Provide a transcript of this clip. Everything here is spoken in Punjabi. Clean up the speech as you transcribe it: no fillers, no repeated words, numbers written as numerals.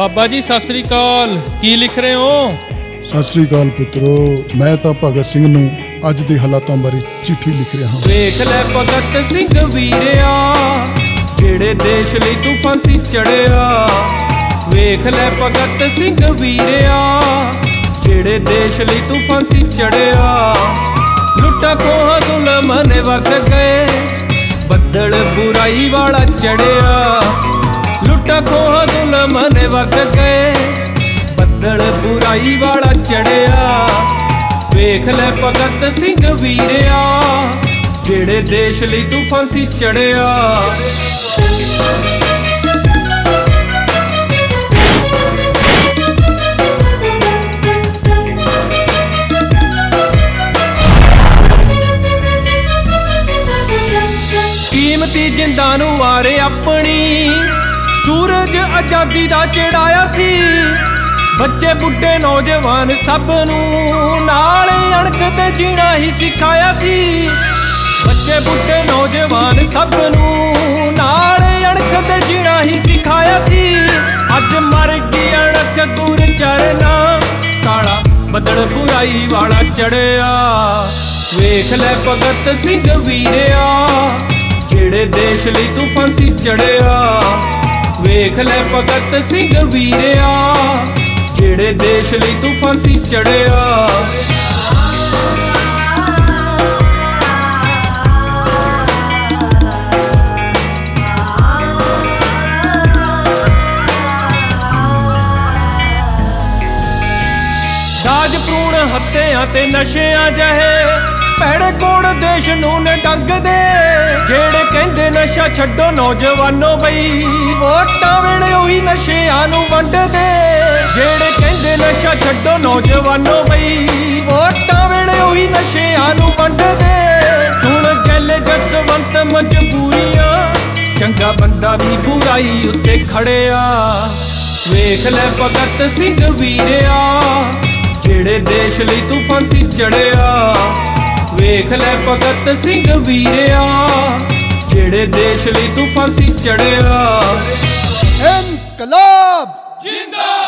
ਬਾਬਾ ਜੀ ਸਤਿ ਸ੍ਰੀ ਅਕਾਲ। ਕੀ ਲਿਖ ਰਹੇ ਹੋ? ਸਤਿ ਸ੍ਰੀ ਅਕਾਲ ਪੁੱਤਰੋ, ਮੈਂ ਤਾਂ ਭਗਤ ਸਿੰਘ ਨੂੰ ਅੱਜ ਦੇ ਹਾਲਾਤਾਂ ਬਾਰੇ ਚਿੱਠੀ ਲਿਖ ਰਿਹਾ ਹਾਂ। ਵੇਖ ਲੈ ਭਗਤ ਸਿੰਘ ਵੀਰਿਆ, ਜਿਹੜੇ ਦੇਸ਼ ਲਈ ਤੂੰ ਫਾਂਸੀ ਚੜਿਆ। ਵੇਖ ਲੈ ਭਗਤ ਸਿੰਘ ਵੀਰਿਆ, ਜਿਹੜੇ ਦੇਸ਼ ਲਈ ਤੂੰ ਫਾਂਸੀ ਚੜਿਆ। ਲੁੱਟਾਂ ਖੋਹਾਂ ਜ਼ੁਲਮ ਨੇ ਵਗ ਗਏ, ਬੱਦਲ ਬੁਰਾਈ ਵਾਲਾ ਚੜਿਆ। ਲੁੱਟਾਂ ਖੋਹਾਂ ਜ਼ੁਲਮ ਨੇ ਵਗ ਗਏ, ਬੱਦਲ ਬੁਰਾਈ ਵਾਲਾ ਚੜਿਆ। ਵੇਖ ਲੈ ਭਗਤ ਸਿੰਘ ਵੀਰਿਆ, ਜਿਹੜੇ ਦੇਸ਼ ਲਈ ਤੂੰ ਫਾਂਸੀ ਚੜਿਆ। ਕੀਮਤੀ ਜਿੰਦਾਂ ਨੂੰ ਵਾਰੇ ਆਪਣੀ, ਸੂਰਜ ਆਜ਼ਾਦੀ ਦਾ ਚੜਾਇਆ ਸੀ। ਬੱਚੇ ਬੁੱਢੇ ਨੌਜਵਾਨ ਸਭ ਨੂੰ ਨਾਲ ਅਣਖ ਤੇ ਜੀਣਾ ਹੀ ਸਿਖਾਇਆ ਸੀ। ਬੱਚੇ ਬੁੱਢੇ ਨੌਜਵਾਨ ਸਭ ਨੂੰ ਨਾਲ ਅਣਖ ਤੇ ਜੀਣਾ ਹੀ ਸਿਖਾਇਆ ਸੀ। ਅੱਜ ਮਰ ਗਈ ਅਣਖ ਗੁਰ ਚਰਨਾ, ਕਾਲਾ ਬੱਦਲ ਬੁਰਾਈ ਵਾਲਾ ਚੜਿਆ। ਵੇਖ ਲੈ ਭਗਤ ਸਿੰਘ ਵੀਰਿਆ, ਜਿਹੜੇ ਦੇਸ਼ ਲਈ ਤੂੰ ਫਾਂਸੀ ਚੜਿਆ। ਵੇਖ ਲੈ ਭਗਤ ਸਿੰਘ ਵੀਰਿਆ, ਜਿਹੜੇ ਦੇਸ਼ ਲਈ ਤੂੰ ਫਾਂਸੀ ਚੜਿਆ। ਦਾਜ ਭਰੂਣ ਹੱਤਿਆਂ ਤੇ ਨਸ਼ਿਆਂ ਜਿਹੇ ਭੈੜੇ ਕੋੜ ਦੇਸ਼ ਨੂੰ ਨੇ ਡੰਗਦੇ। ਜਿਹੜੇ ਕਹਿੰਦੇ ਨਸ਼ਾ ਛੱਡੋ ਨੌਜਵਾਨੋ ਬਈ, ਵੋਟਾਂ ਵੇਲੇ ਉਹੀ ਨਸ਼ਿਆਂ ਨੂੰ ਵੰਡਦੇ। ਜਿਹੜੇ ਕਹਿੰਦੇ ਨਸ਼ਾ ਛੱਡੋ ਨੌਜਵਾਨੋ ਬਈ, ਵੋਟਾਂ ਵੇਲੇ ਉਹੀ ਨਸ਼ਿਆਂ ਨੂੰ ਵੰਡਦੇ। ਸੁਣ ਜੈਲ ਜਸਵੰਤ ਮਜਬੂਰੀਆਂ, ਚੰਗਾ ਬੰਦਾ ਵੀ ਬੁਰਾਈ ਉੱਤੇ ਖੜਿਆ। ਵੇਖ ਲੈ ਭਗਤ ਸਿੰਘ ਵੀਰਿਆ, ਜਿਹੜੇ ਦੇਸ਼ ਲਈ ਤੂੰ ਫਾਂਸੀ ਚੜਿਆ। ਵੇਖ ਲੈ ਭਗਤ ਸਿੰਘ ਵੀਰਿਆ, ਜਿਹੜੇ ਦੇਸ਼ ਲਈ ਤੂੰ ਫਾਂਸੀ ਚੜਿਆ। ਇਨਕਲਾਬ ਜਿੰਦਾਬਾਦ।